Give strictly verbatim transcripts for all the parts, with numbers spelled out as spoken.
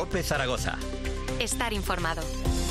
COPE Zaragoza. Estar informado.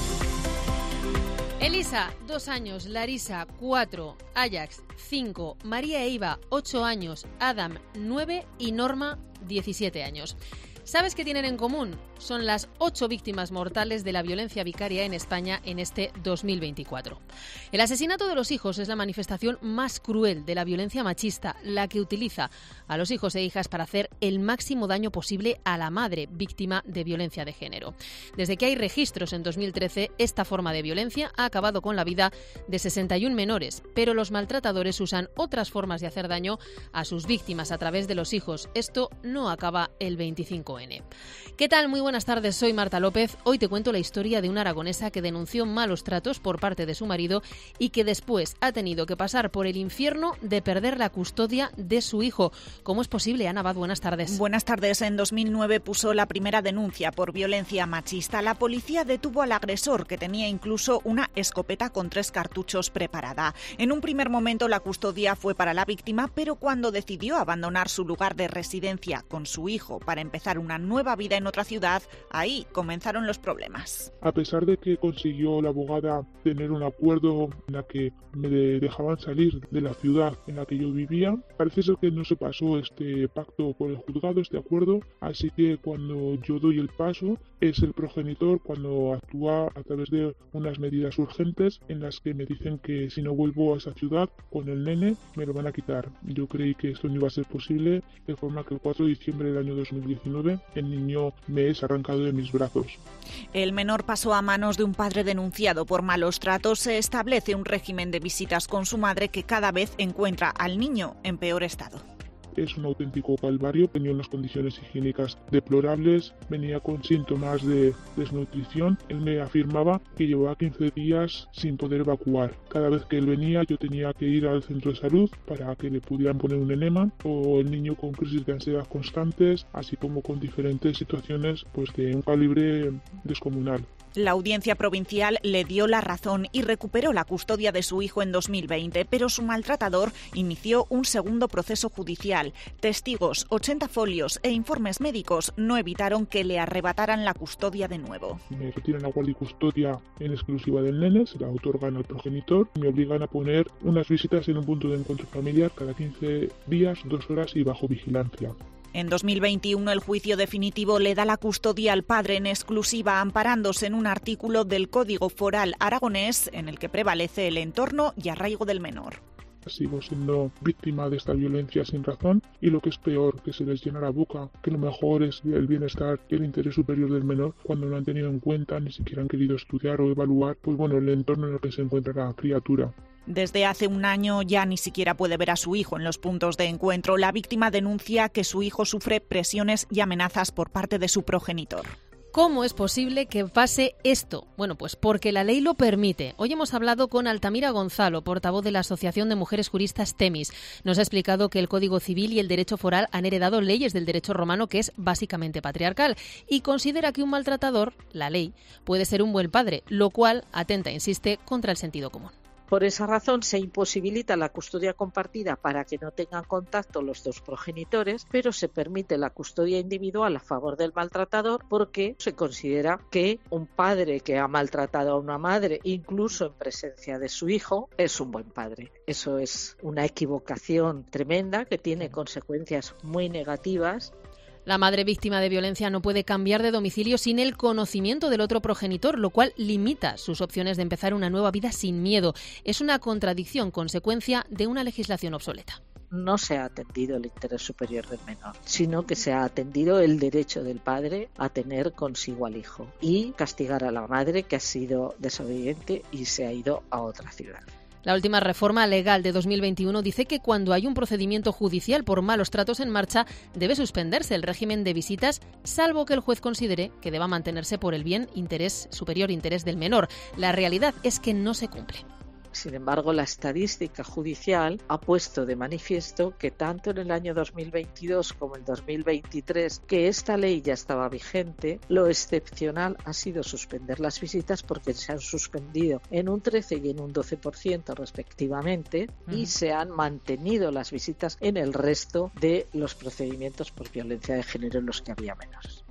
Elisa, dos años, Larisa, cuatro, Ajax, cinco, María Eiva, ocho años, Adam, nueve y Norma, diecisiete años. ¿Sabes qué tienen en común? Son las ocho víctimas mortales de la violencia vicaria en España en este dos mil veinticuatro. El asesinato de los hijos es la manifestación más cruel de la violencia machista, la que utiliza a los hijos e hijas para hacer el máximo daño posible a la madre víctima de violencia de género. Desde que hay registros en dos mil trece, esta forma de violencia ha acabado con la vida de sesenta y uno menores, pero los maltratadores usan otras formas de hacer daño a sus víctimas a través de los hijos. Esto no acaba el veinticinco ene. ¿Qué tal? Muy buenas tardes, soy Marta López. Hoy te cuento la historia de una aragonesa que denunció malos tratos por parte de su marido y que después ha tenido que pasar por el infierno de perder la custodia de su hijo. ¿Cómo es posible? Ana Abad, buenas tardes. Buenas tardes. En dos mil nueve puso la primera denuncia por violencia machista. La policía detuvo al agresor, que tenía incluso una escopeta con tres cartuchos preparada. En un primer momento la custodia fue para la víctima, pero cuando decidió abandonar su lugar de residencia con su hijo para empezar una nueva vida en otra ciudad, ahí comenzaron los problemas. A pesar de que consiguió la abogada tener un acuerdo en la que me dejaban salir de la ciudad en la que yo vivía, parece ser que no se pasó este pacto por el juzgado, este acuerdo, así que cuando yo doy el paso es el progenitor cuando actúa a través de unas medidas urgentes en las que me dicen que si no vuelvo a esa ciudad con el nene me lo van a quitar. Yo creí que esto no iba a ser posible, de forma que el cuatro de diciembre del año dos mil diecinueve el niño me es arrancado de mis brazos. El menor pasó a manos de un padre denunciado por malos tratos. Se establece un régimen de visitas con su madre que cada vez encuentra al niño en peor estado. Es un auténtico calvario, tenía unas condiciones higiénicas deplorables, venía con síntomas de desnutrición. Él me afirmaba que llevaba quince días sin poder evacuar. Cada vez que él venía yo tenía que ir al centro de salud para que le pudieran poner un enema, o el niño con crisis de ansiedad constantes, así como con diferentes situaciones pues de un calibre descomunal. La Audiencia Provincial le dio la razón y recuperó la custodia de su hijo en dos mil veinte, pero su maltratador inició un segundo proceso judicial. Testigos, ochenta folios e informes médicos no evitaron que le arrebataran la custodia de nuevo. Me retiran la guardia y custodia en exclusiva del nene, se la otorgan al progenitor, me obligan a poner unas visitas en un punto de encuentro familiar cada quince días, dos horas y bajo vigilancia. En dos mil veintiuno el juicio definitivo le da la custodia al padre en exclusiva, amparándose en un artículo del Código Foral aragonés en el que prevalece el entorno y arraigo del menor. Sigo siendo víctima de esta violencia sin razón y lo que es peor, que se les llena la boca, que lo mejor es el bienestar y el interés superior del menor cuando no han tenido en cuenta, ni siquiera han querido estudiar o evaluar pues bueno, el entorno en el que se encuentra la criatura. Desde hace un año ya ni siquiera puede ver a su hijo en los puntos de encuentro. La víctima denuncia que su hijo sufre presiones y amenazas por parte de su progenitor. ¿Cómo es posible que pase esto? Bueno, pues porque la ley lo permite. Hoy hemos hablado con Altamira Gonzalo, portavoz de la Asociación de Mujeres Juristas Temis. Nos ha explicado que el Código Civil y el derecho foral han heredado leyes del derecho romano que es básicamente patriarcal y considera que un maltratador, la ley, puede ser un buen padre, lo cual atenta, insiste, contra el sentido común. Por esa razón se imposibilita la custodia compartida para que no tengan contacto los dos progenitores, pero se permite la custodia individual a favor del maltratador porque se considera que un padre que ha maltratado a una madre, incluso en presencia de su hijo, es un buen padre. Eso es una equivocación tremenda que tiene consecuencias muy negativas. La madre víctima de violencia no puede cambiar de domicilio sin el conocimiento del otro progenitor, lo cual limita sus opciones de empezar una nueva vida sin miedo. Es una contradicción, consecuencia de una legislación obsoleta. No se ha atendido el interés superior del menor, sino que se ha atendido el derecho del padre a tener consigo al hijo y castigar a la madre que ha sido desobediente y se ha ido a otra ciudad. La última reforma legal de dos mil veintiuno dice que cuando hay un procedimiento judicial por malos tratos en marcha, debe suspenderse el régimen de visitas, salvo que el juez considere que deba mantenerse por el bien interés superior interés del menor. La realidad es que no se cumple. Sin embargo, la estadística judicial ha puesto de manifiesto que tanto en el año dos mil veintidós como en dos mil veintitrés, que esta ley ya estaba vigente, lo excepcional ha sido suspender las visitas porque se han suspendido en un trece y en un doce por ciento respectivamente uh-huh. y se han mantenido las visitas en el resto de los procedimientos por violencia de género en los que había menores.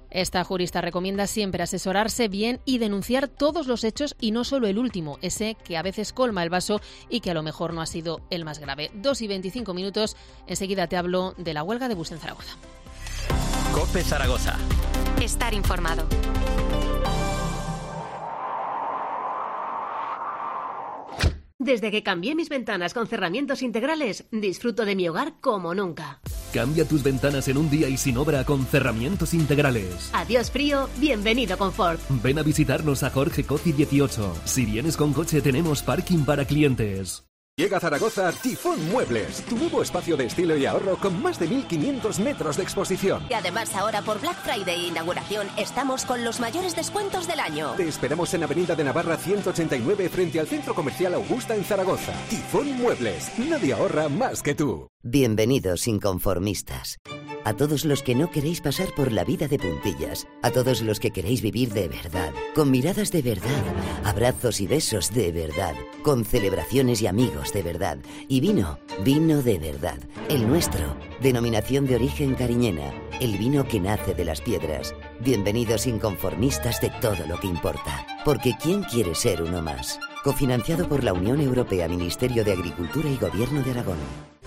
Esta jurista recomienda siempre asesorarse bien y denunciar todos los hechos y no solo el último, ese que a veces colma el vaso y que a lo mejor no ha sido el más grave. dos y veinticinco minutos, enseguida te hablo de la huelga de bus en Zaragoza. COPE Zaragoza. Estar informado. Desde que cambié mis ventanas con cerramientos integrales, disfruto de mi hogar como nunca. Cambia tus ventanas en un día y sin obra con cerramientos integrales. Adiós frío, bienvenido confort. Ven a visitarnos a Jorge Coci dieciocho. Si vienes con coche tenemos parking para clientes. Llega a Zaragoza Tifón Muebles, tu nuevo espacio de estilo y ahorro con más de mil quinientos metros de exposición. Y además ahora por Black Friday e inauguración estamos con los mayores descuentos del año. Te esperamos en Avenida de Navarra ciento ochenta y nueve frente al Centro Comercial Augusta en Zaragoza. Tifón Muebles, nadie ahorra más que tú. Bienvenidos inconformistas. A todos los que no queréis pasar por la vida de puntillas, a todos los que queréis vivir de verdad, con miradas de verdad, abrazos y besos de verdad, con celebraciones y amigos de verdad, y vino, vino de verdad, el nuestro, denominación de origen cariñena, el vino que nace de las piedras. Bienvenidos inconformistas de todo lo que importa, porque ¿quién quiere ser uno más? Cofinanciado por la Unión Europea, Ministerio de Agricultura y Gobierno de Aragón.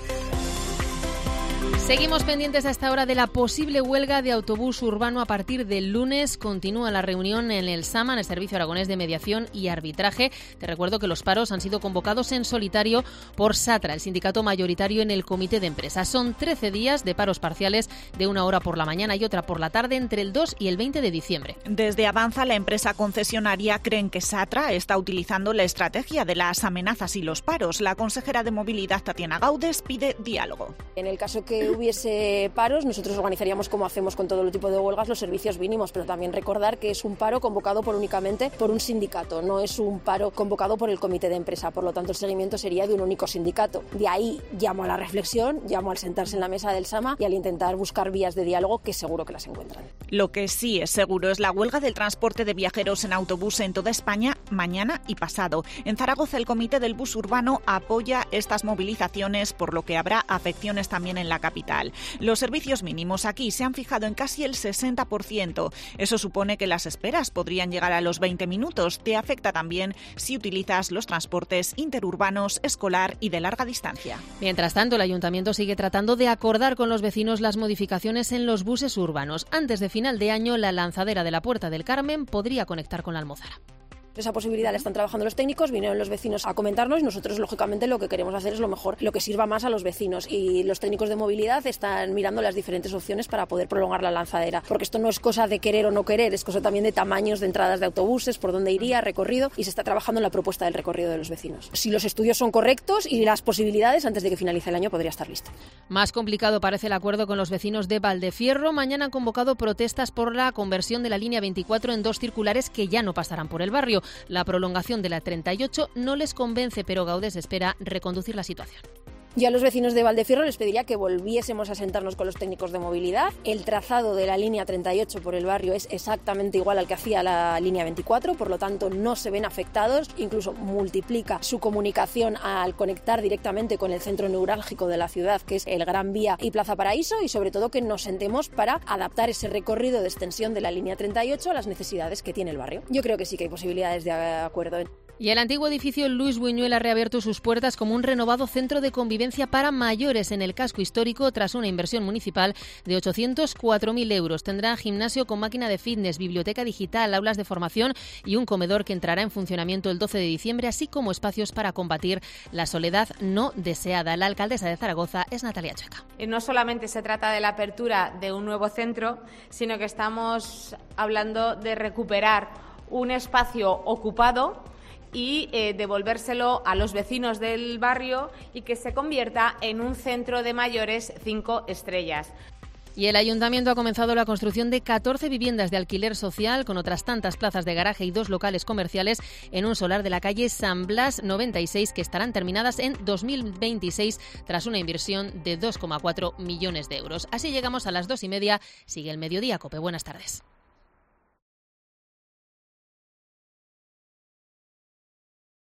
Seguimos pendientes a esta hora de la posible huelga de autobús urbano a partir del lunes. Continúa la reunión en el SAMA, en el Servicio Aragonés de Mediación y Arbitraje. Te recuerdo que los paros han sido convocados en solitario por SATRA, el sindicato mayoritario en el comité de empresa. Son trece días de paros parciales de una hora por la mañana y otra por la tarde entre el dos y el veinte de diciembre. Desde Avanza, la empresa concesionaria, creen que SATRA está utilizando la estrategia de las amenazas y los paros. La consejera de Movilidad, Tatiana Gaudes, pide diálogo. En el caso que hubiese paros, nosotros organizaríamos, como hacemos con todo el tipo de huelgas, los servicios mínimos, pero también recordar que es un paro convocado por únicamente por un sindicato, no es un paro convocado por el comité de empresa, por lo tanto el seguimiento sería de un único sindicato. De ahí llamo a la reflexión, llamo al sentarse en la mesa del SAMA y al intentar buscar vías de diálogo que seguro que las encuentran. Lo que sí es seguro es la huelga del transporte de viajeros en autobús en toda España mañana y pasado. En Zaragoza, el comité del bus urbano apoya estas movilizaciones, por lo que habrá afecciones también en la capital. Los servicios mínimos aquí se han fijado en casi el sesenta por ciento. Eso supone que las esperas podrían llegar a los veinte minutos. Te afecta también si utilizas los transportes interurbanos, escolar y de larga distancia. Mientras tanto, el ayuntamiento sigue tratando de acordar con los vecinos las modificaciones en los buses urbanos. Antes de final de año, la lanzadera de la Puerta del Carmen podría conectar con la Almozara. Esa posibilidad la están trabajando los técnicos, vinieron los vecinos a comentarnos y nosotros, lógicamente, lo que queremos hacer es lo mejor, lo que sirva más a los vecinos. Y los técnicos de movilidad están mirando las diferentes opciones para poder prolongar la lanzadera, porque esto no es cosa de querer o no querer, es cosa también de tamaños de entradas de autobuses, por dónde iría, recorrido, y se está trabajando en la propuesta del recorrido de los vecinos. Si los estudios son correctos y las posibilidades, antes de que finalice el año podría estar listo. Más complicado parece el acuerdo con los vecinos de Valdefierro. Mañana han convocado protestas por la conversión de la línea veinticuatro en dos circulares que ya no pasarán por el barrio. La prolongación de la treinta y ocho no les convence, pero Gaudes espera reconducir la situación. Yo a los vecinos de Valdefierro les pediría que volviésemos a sentarnos con los técnicos de movilidad. El trazado de la línea treinta y ocho por el barrio es exactamente igual al que hacía la línea veinticuatro, por lo tanto no se ven afectados, incluso multiplica su comunicación al conectar directamente con el centro neurálgico de la ciudad, que es el Gran Vía y Plaza Paraíso, y sobre todo que nos sentemos para adaptar ese recorrido de extensión de la línea treinta y ocho a las necesidades que tiene el barrio. Yo creo que sí que hay posibilidades de acuerdo. Y el antiguo edificio Luis Buñuel ha reabierto sus puertas como un renovado centro de convivencia para mayores en el casco histórico tras una inversión municipal de ochocientos cuatro mil euros. Tendrá gimnasio con máquina de fitness, biblioteca digital, aulas de formación y un comedor que entrará en funcionamiento el doce de diciembre, así como espacios para combatir la soledad no deseada. La alcaldesa de Zaragoza es Natalia Chueca. No solamente se trata de la apertura de un nuevo centro, sino que estamos hablando de recuperar un espacio ocupado y eh, devolvérselo a los vecinos del barrio y que se convierta en un centro de mayores cinco estrellas. Y el Ayuntamiento ha comenzado la construcción de catorce viviendas de alquiler social con otras tantas plazas de garaje y dos locales comerciales en un solar de la calle San Blas noventa y seis que estarán terminadas en dos mil veintiséis tras una inversión de dos coma cuatro millones de euros. Así llegamos a las dos y media. Sigue el Mediodía Cope. Buenas tardes.